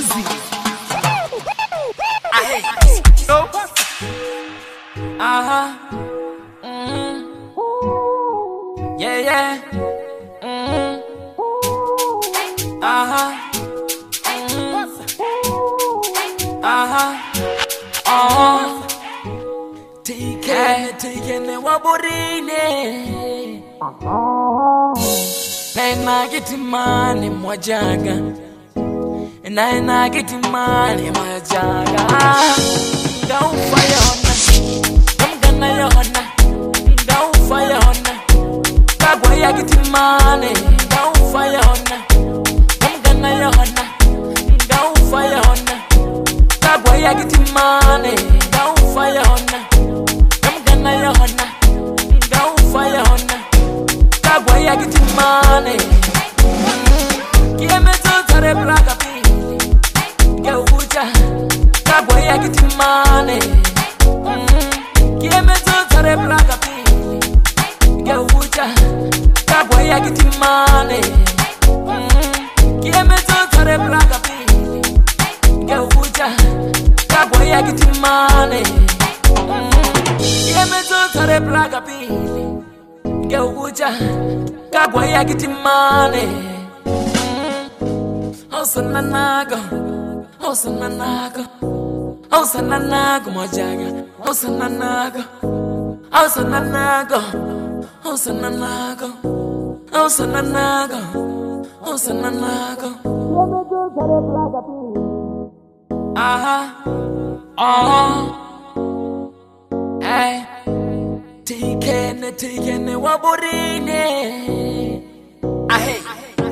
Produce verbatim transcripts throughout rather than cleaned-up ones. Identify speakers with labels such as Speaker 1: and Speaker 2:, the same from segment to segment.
Speaker 1: music. I hate so. Uh huh. Mm. Yeah, yeah. Mm. Uh huh. Mm. Uh huh. Oh. Take it, take it, waburine. Naina get money, mwajaga. Naina get money, mwajaga. Go fire hona, I'm gonna yona. Go fire hona, Kagwaya get money. Go fire hona, I'm gonna yona. Go fire hona, Kagwaya get money. Go fire hona, I'm gonna yona. Go fire hona, Kagwaya get money. Give me to the black of Go Uja, Kagwaya get money. Give me to the black of Go Uja, Kagwaya get money. Give me to the black of Go Uja, Kagwaya get money. Give me to the black of Go Uja, Kagwaya get money. Osananago, Osananago, Osananago, Mojaga, Osananago, Osananago, Osananago, Osananago, Osananago. Ah, oh, hey, take it, take it, waburine. I hate.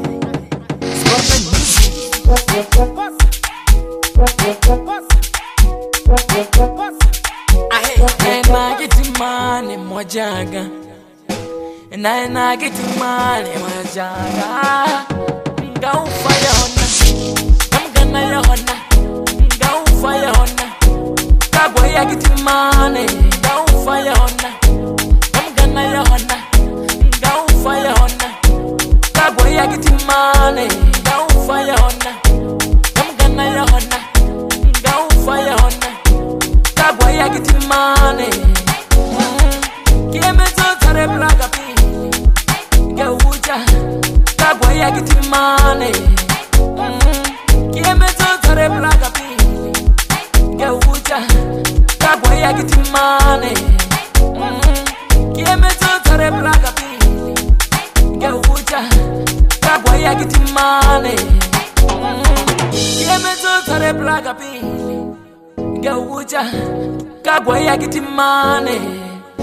Speaker 1: I hate I get money, mwajaga. And I get money, mwajaga. Go fire hona, I'm gonna yona. Go fire hona, Kagwaya get money. Go fire hona, I'm gonna yona. Go fire hona, Kagwaya get money. Go fire hona, I'm gonna yona. Go fire hona, Kagwaya get money. Give me to the black of Go Uja, Kagwaya get money. Give me to the black of Go Uja, Kagwaya get money. Give me to the black of Go Uja, Kagwaya get money. Give me to the black of Go Uja, Kagwaya get money.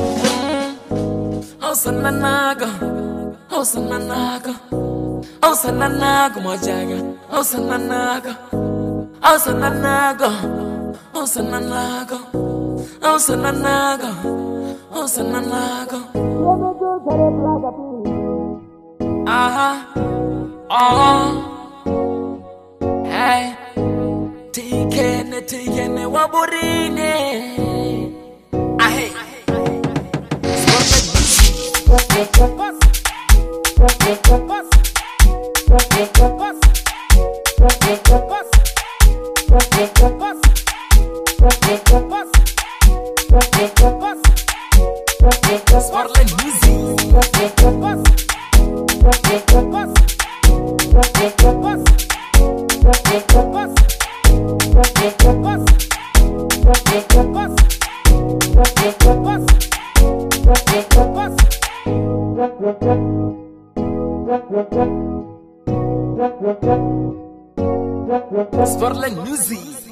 Speaker 1: Osananago, Osananago, Osananago, Mojaga, Osananago, Osananago, Osananago, Osananago, Osananago. Ah, oh, hey, take it, take it, waburine. I hate. Sportland music.